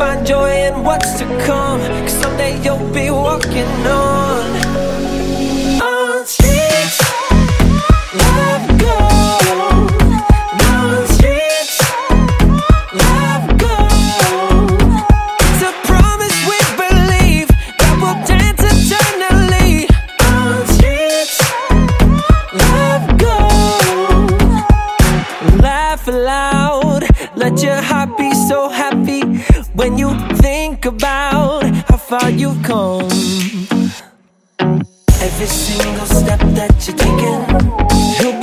find joy in what's to come, 'cause someday you'll be walking on streets love gold, on streets love gold. It's a promise we believe that we'll dance eternally. On streets love gold. Laugh aloud, let your heart be so happy when you think about how far you've come. Every single step that you're taking, you'll